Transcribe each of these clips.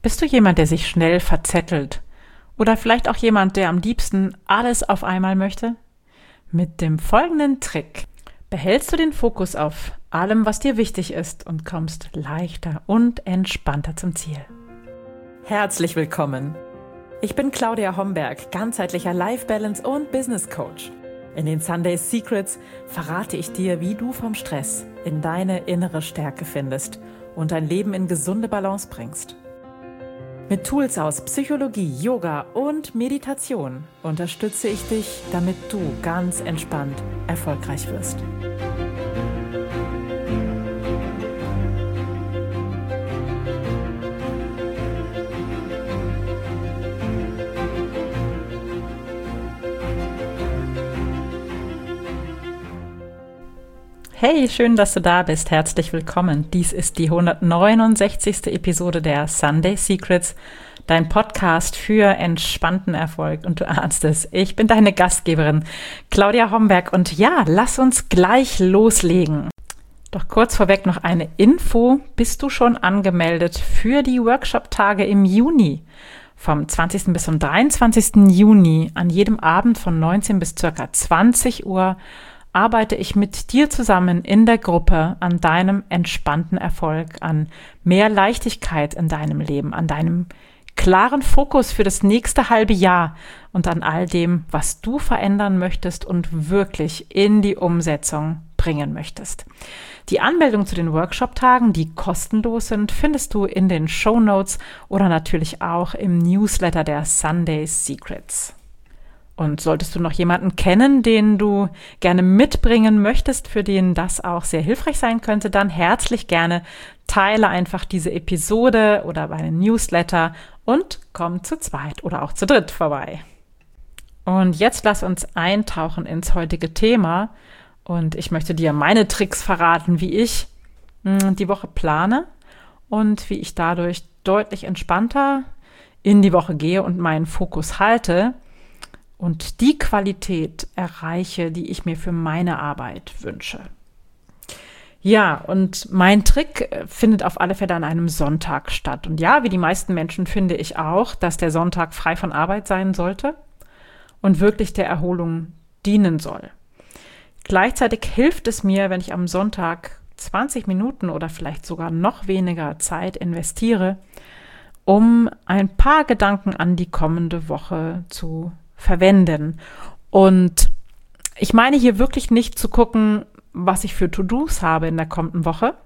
Bist du jemand, der sich schnell verzettelt? Oder vielleicht auch jemand, der am liebsten alles auf einmal möchte? Mit dem folgenden Trick behältst du den Fokus auf allem, was dir wichtig ist und kommst leichter und entspannter zum Ziel. Herzlich willkommen! Ich bin Claudia Homberg, ganzheitlicher Life Balance und Business Coach. In den Sunday Secrets verrate ich dir, wie du vom Stress in deine innere Stärke findest und dein Leben in gesunde Balance bringst. Mit Tools aus Psychologie, Yoga und Meditation unterstütze ich dich, damit du ganz entspannt erfolgreich wirst. Hey, schön, dass du da bist. Herzlich willkommen. Dies ist die 169. Episode der Sunday Secrets, dein Podcast für entspannten Erfolg. Und du ahnst es, ich bin deine Gastgeberin, Claudia Homberg. Und ja, lass uns gleich loslegen. Doch kurz vorweg noch eine Info. Bist du schon angemeldet für die Workshop-Tage im Juni? Vom 20. bis zum 23. Juni, an jedem Abend von 19 bis ca. 20 Uhr, arbeite ich mit dir zusammen in der Gruppe an deinem entspannten Erfolg, an mehr Leichtigkeit in deinem Leben, an deinem klaren Fokus für das nächste halbe Jahr und an all dem, was du verändern möchtest und wirklich in die Umsetzung bringen möchtest. Die Anmeldung zu den Workshop-Tagen, die kostenlos sind, findest du in den Shownotes oder natürlich auch im Newsletter der Sunday Secrets. Und solltest du noch jemanden kennen, den du gerne mitbringen möchtest, für den das auch sehr hilfreich sein könnte, dann herzlich gerne teile einfach diese Episode oder meinen Newsletter und komm zu zweit oder auch zu dritt vorbei. Und jetzt lass uns eintauchen ins heutige Thema und ich möchte dir meine Tricks verraten, wie ich die Woche plane und wie ich dadurch deutlich entspannter in die Woche gehe und meinen Fokus halte und die Qualität erreiche, die ich mir für meine Arbeit wünsche. Ja, und mein Trick findet auf alle Fälle an einem Sonntag statt. Und ja, wie die meisten Menschen finde ich auch, dass der Sonntag frei von Arbeit sein sollte und wirklich der Erholung dienen soll. Gleichzeitig hilft es mir, wenn ich am Sonntag 20 Minuten oder vielleicht sogar noch weniger Zeit investiere, um ein paar Gedanken an die kommende Woche zu verwenden. Und ich meine hier wirklich nicht zu gucken, was ich für To-Dos habe in der kommenden Woche,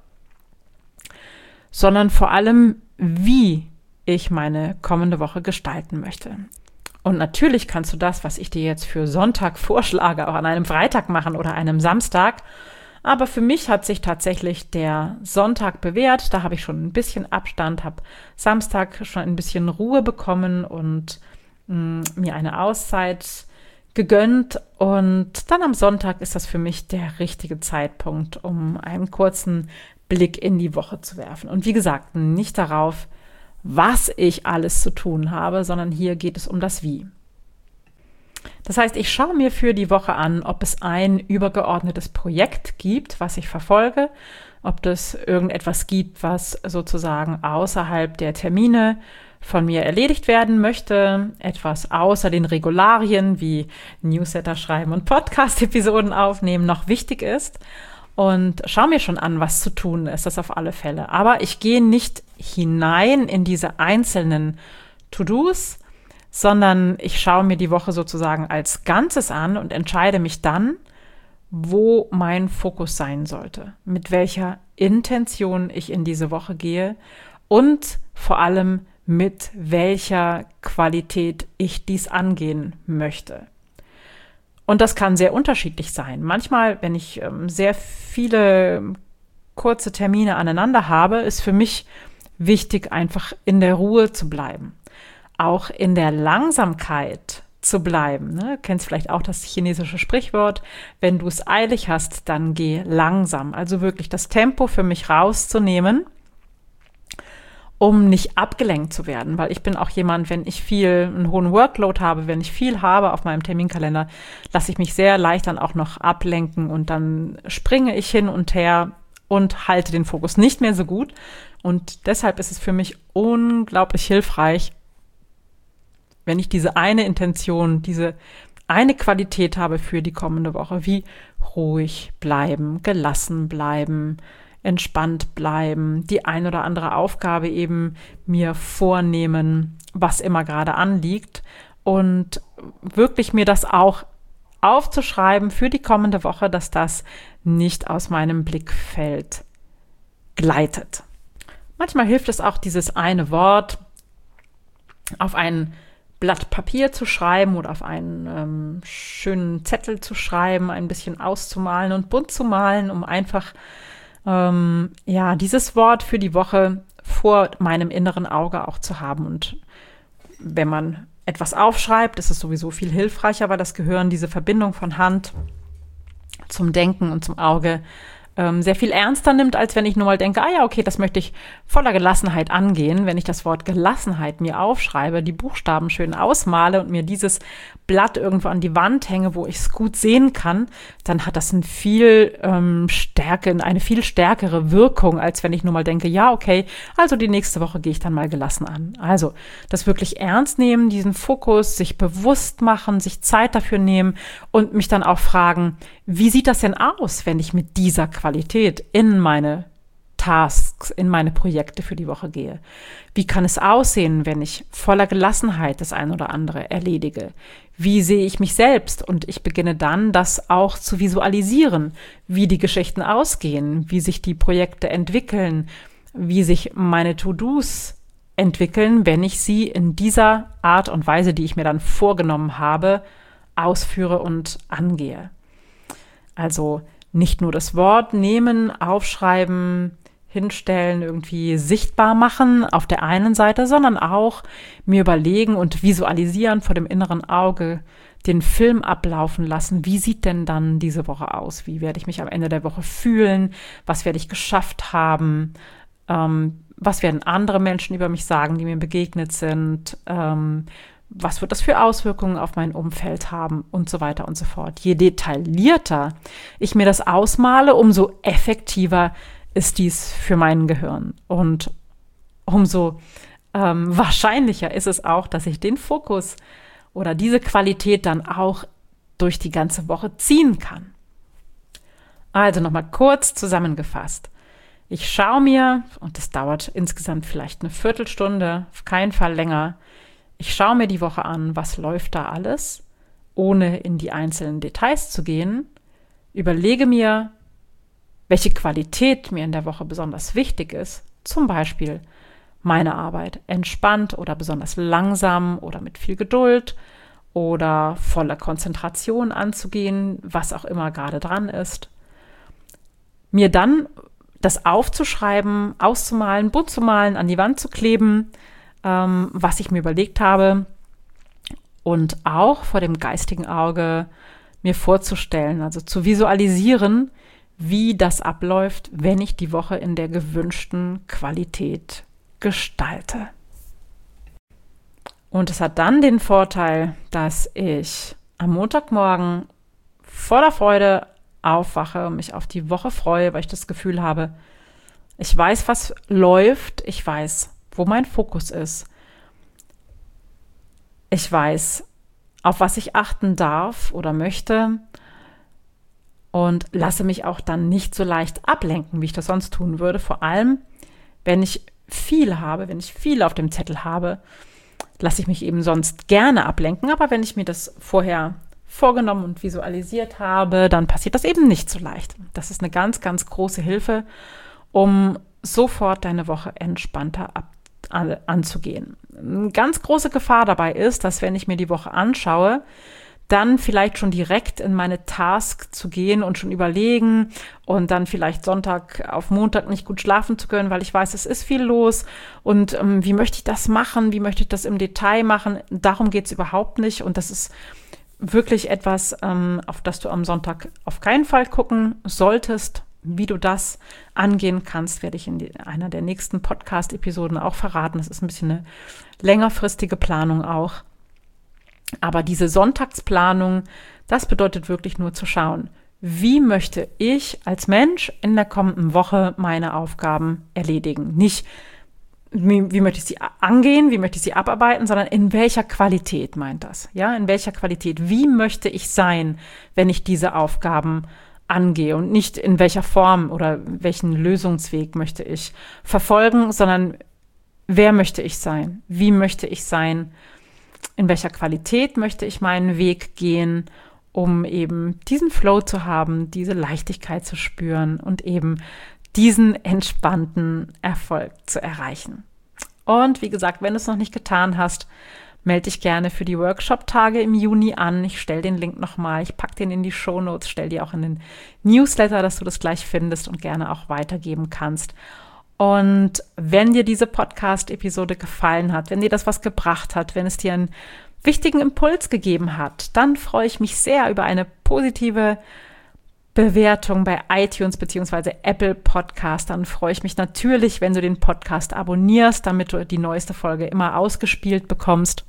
sondern vor allem, wie ich meine kommende Woche gestalten möchte. Und natürlich kannst du das, was ich dir jetzt für Sonntag vorschlage, auch an einem Freitag machen oder einem Samstag. Aber für mich hat sich tatsächlich der Sonntag bewährt. Da habe ich schon ein bisschen Abstand, habe Samstag schon ein bisschen Ruhe bekommen und mir eine Auszeit gegönnt und dann am Sonntag ist das für mich der richtige Zeitpunkt, um einen kurzen Blick in die Woche zu werfen. Und wie gesagt, nicht darauf, was ich alles zu tun habe, sondern hier geht es um das Wie. Das heißt, ich schaue mir für die Woche an, ob es ein übergeordnetes Projekt gibt, was ich verfolge, ob es irgendetwas gibt, was sozusagen außerhalb der Termine von mir erledigt werden möchte, etwas außer den Regularien wie Newsletter schreiben und Podcast-Episoden aufnehmen noch wichtig ist und schaue mir schon an, was zu tun ist, das auf alle Fälle. Aber ich gehe nicht hinein in diese einzelnen To-Dos, sondern ich schaue mir die Woche sozusagen als Ganzes an und entscheide mich dann, wo mein Fokus sein sollte, mit welcher Intention ich in diese Woche gehe und vor allem mit welcher Qualität ich dies angehen möchte. Und das kann sehr unterschiedlich sein. Manchmal, wenn ich sehr viele kurze Termine aneinander habe, ist für mich wichtig, einfach in der Ruhe zu bleiben. Auch in der Langsamkeit zu bleiben. Ne? Du kennst vielleicht auch das chinesische Sprichwort, wenn du es eilig hast, dann geh langsam. Also wirklich das Tempo für mich rauszunehmen, um nicht abgelenkt zu werden, weil ich bin auch jemand, wenn ich einen hohen Workload habe, wenn ich viel habe auf meinem Terminkalender, lasse ich mich sehr leicht dann auch noch ablenken und dann springe ich hin und her und halte den Fokus nicht mehr so gut. Und deshalb ist es für mich unglaublich hilfreich, wenn ich diese eine Intention, diese eine Qualität habe für die kommende Woche, wie ruhig bleiben, gelassen bleiben, entspannt bleiben, die ein oder andere Aufgabe eben mir vornehmen, was immer gerade anliegt und wirklich mir das auch aufzuschreiben für die kommende Woche, dass das nicht aus meinem Blickfeld gleitet. Manchmal hilft es auch, dieses eine Wort auf ein Blatt Papier zu schreiben oder auf einen schönen Zettel zu schreiben, ein bisschen auszumalen und bunt zu malen, um einfach dieses Wort für die Woche vor meinem inneren Auge auch zu haben. Und wenn man etwas aufschreibt, ist es sowieso viel hilfreicher, weil das Gehirn diese Verbindung von Hand zum Denken und zum Auge sehr viel ernster nimmt, als wenn ich nur mal denke, okay, das möchte ich voller Gelassenheit angehen. Wenn ich das Wort Gelassenheit mir aufschreibe, die Buchstaben schön ausmale und mir dieses Blatt irgendwo an die Wand hänge, wo ich es gut sehen kann, dann hat das eine viel stärkere Wirkung, als wenn ich nur mal denke, also die nächste Woche gehe ich dann mal gelassen an. Also das wirklich ernst nehmen, diesen Fokus, sich bewusst machen, sich Zeit dafür nehmen und mich dann auch fragen, wie sieht das denn aus, wenn ich mit dieser Qualität in meine Tasks, in meine Projekte für die Woche gehe? Wie kann es aussehen, wenn ich voller Gelassenheit das ein oder andere erledige? Wie sehe ich mich selbst? Und ich beginne dann, das auch zu visualisieren, wie die Geschichten ausgehen, wie sich die Projekte entwickeln, wie sich meine To-Dos entwickeln, wenn ich sie in dieser Art und Weise, die ich mir dann vorgenommen habe, ausführe und angehe. Also nicht nur das Wort nehmen, aufschreiben, hinstellen, irgendwie sichtbar machen auf der einen Seite, sondern auch mir überlegen und visualisieren vor dem inneren Auge, den Film ablaufen lassen. Wie sieht denn dann diese Woche aus? Wie werde ich mich am Ende der Woche fühlen? Was werde ich geschafft haben? Was werden andere Menschen über mich sagen, die mir begegnet sind? Was wird das für Auswirkungen auf mein Umfeld haben und so weiter und so fort. Je detaillierter ich mir das ausmale, umso effektiver ist dies für mein Gehirn. Und umso wahrscheinlicher ist es auch, dass ich den Fokus oder diese Qualität dann auch durch die ganze Woche ziehen kann. Also nochmal kurz zusammengefasst. Ich schaue mir, und das dauert insgesamt vielleicht eine Viertelstunde, auf keinen Fall länger, ich schaue mir die Woche an, was läuft da alles, ohne in die einzelnen Details zu gehen, überlege mir, welche Qualität mir in der Woche besonders wichtig ist, zum Beispiel meine Arbeit entspannt oder besonders langsam oder mit viel Geduld oder voller Konzentration anzugehen, was auch immer gerade dran ist. Mir dann das aufzuschreiben, auszumalen, bunt zu malen, an die Wand zu kleben, was ich mir überlegt habe und auch vor dem geistigen Auge mir vorzustellen, also zu visualisieren, wie das abläuft, wenn ich die Woche in der gewünschten Qualität gestalte. Und es hat dann den Vorteil, dass ich am Montagmorgen voller Freude aufwache, mich auf die Woche freue, weil ich das Gefühl habe, ich weiß, was läuft, ich weiß, wo mein Fokus ist. Ich weiß, auf was ich achten darf oder möchte und lasse mich auch dann nicht so leicht ablenken, wie ich das sonst tun würde. Vor allem, wenn ich viel habe, wenn ich viel auf dem Zettel habe, lasse ich mich eben sonst gerne ablenken. Aber wenn ich mir das vorher vorgenommen und visualisiert habe, dann passiert das eben nicht so leicht. Das ist eine ganz, ganz große Hilfe, um sofort deine Woche entspannter anzugehen. Eine ganz große Gefahr dabei ist, dass wenn ich mir die Woche anschaue, dann vielleicht schon direkt in meine Task zu gehen und schon überlegen und dann vielleicht Sonntag auf Montag nicht gut schlafen zu können, weil ich weiß, es ist viel los und wie möchte ich das machen, wie möchte ich das im Detail machen, darum geht es überhaupt nicht und das ist wirklich etwas, auf das du am Sonntag auf keinen Fall gucken solltest. Wie du das angehen kannst, werde ich in einer der nächsten Podcast-Episoden auch verraten. Das ist ein bisschen eine längerfristige Planung auch. Aber diese Sonntagsplanung, das bedeutet wirklich nur zu schauen, wie möchte ich als Mensch in der kommenden Woche meine Aufgaben erledigen? Nicht, wie möchte ich sie angehen, wie möchte ich sie abarbeiten, sondern in welcher Qualität meint das? Ja, in welcher Qualität? Wie möchte ich sein, wenn ich diese Aufgaben angehe und nicht in welcher Form oder welchen Lösungsweg möchte ich verfolgen, sondern wer möchte ich sein? Wie möchte ich sein? In welcher Qualität möchte ich meinen Weg gehen, um eben diesen Flow zu haben, diese Leichtigkeit zu spüren und eben diesen entspannten Erfolg zu erreichen. Und wie gesagt, wenn du es noch nicht getan hast, melde dich gerne für die Workshop-Tage im Juni an. Ich stelle den Link nochmal, ich packe den in die Shownotes, stelle dir auch in den Newsletter, dass du das gleich findest und gerne auch weitergeben kannst. Und wenn dir diese Podcast-Episode gefallen hat, wenn dir das was gebracht hat, wenn es dir einen wichtigen Impuls gegeben hat, dann freue ich mich sehr über eine positive Bewertung bei iTunes bzw. Apple Podcast. Dann freue ich mich natürlich, wenn du den Podcast abonnierst, damit du die neueste Folge immer ausgespielt bekommst.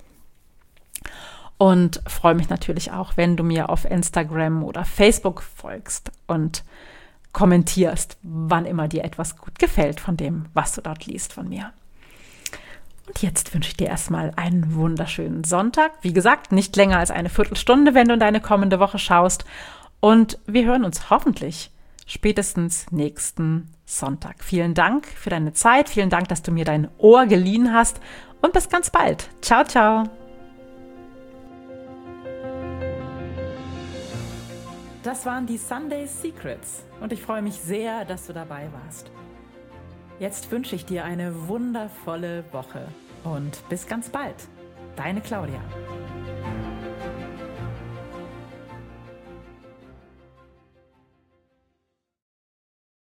Und freue mich natürlich auch, wenn du mir auf Instagram oder Facebook folgst und kommentierst, wann immer dir etwas gut gefällt von dem, was du dort liest von mir. Und jetzt wünsche ich dir erstmal einen wunderschönen Sonntag. Wie gesagt, nicht länger als eine Viertelstunde, wenn du in deine kommende Woche schaust. Und wir hören uns hoffentlich spätestens nächsten Sonntag. Vielen Dank für deine Zeit. Vielen Dank, dass du mir dein Ohr geliehen hast. Und bis ganz bald. Ciao, ciao. Das waren die Sunday Secrets. Und ich freue mich sehr, dass du dabei warst. Jetzt wünsche ich dir eine wundervolle Woche und bis ganz bald. Deine Claudia.